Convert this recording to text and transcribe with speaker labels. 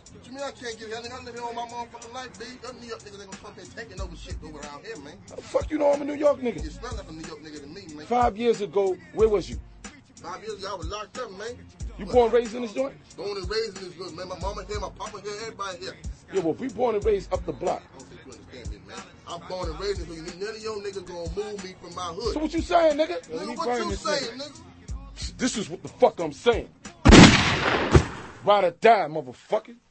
Speaker 1: What you mean I can't get here? Nigga, I live here all my motherfucking life, B. Them New York niggas ain't gonna come here taking over shit over around here, man.
Speaker 2: How the fuck you know I'm a New York nigga?
Speaker 1: You smell like a New York nigga to me, man.
Speaker 2: 5 years ago, where was you?
Speaker 1: 5 years ago, I was locked up, man.
Speaker 2: You born and raised in this joint?
Speaker 1: Born and raised in this joint, man. My mama here, my papa here, everybody here.
Speaker 2: Yeah, well, we born and raised up the block.
Speaker 1: I don't think you understand me, man. I'm born and raised in this joint. None of your niggas gonna move me from my hood.
Speaker 2: So what you saying, nigga?
Speaker 1: Nigga, what you saying, nigga?
Speaker 2: This is what the fuck I'm saying. Ride or die, motherfucker.